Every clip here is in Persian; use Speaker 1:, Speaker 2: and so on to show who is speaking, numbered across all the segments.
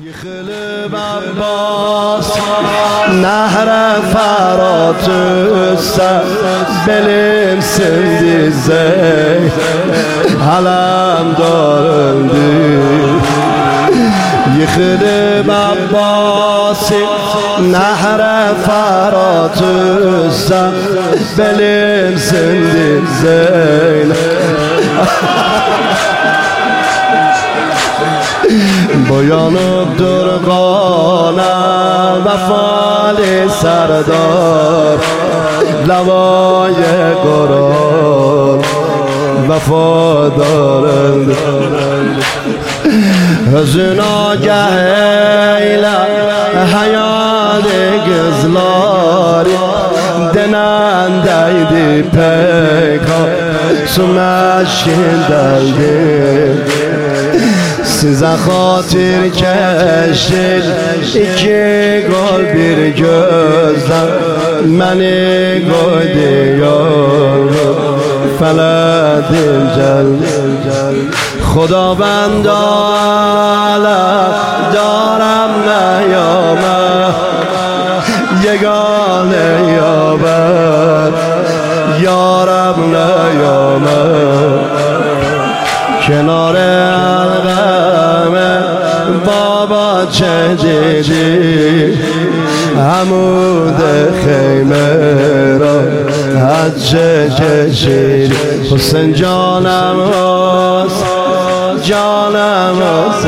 Speaker 1: Yıkılıp Abbas Nehre Ferhat üstse Belimsin dize Alem darıldı Yıkılıp Abbas Nehre Ferhat üstse Belimsin dize Boyanıp durgana vefali serdar Levay Kur'an vefadarın Hüzün agah eyle hayali kızlar Denendeydi pek su meşkin deldi Size hatir keşir iki gol bir gözden Meni koydu yol feledim cel Khudavand alem darem neyame Yegane yabed yarem neyame کنار الغم بابا چه دیدی عمود خیمه را از چه کشیدی حسین جانم هست جانم هست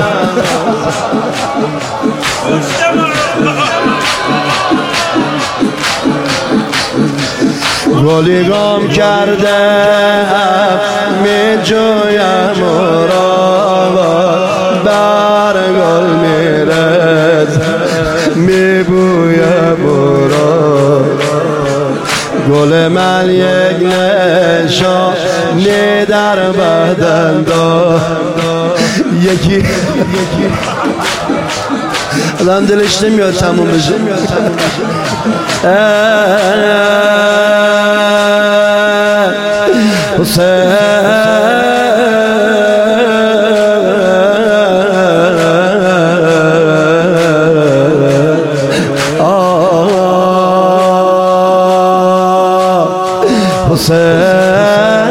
Speaker 1: گلی گم کرده می جویم را بر گل میرد می بویم را گل من یک نشانی در بدن دارد یکی adam diliş demiyor tamam bıcı Hüseyin Hüseyin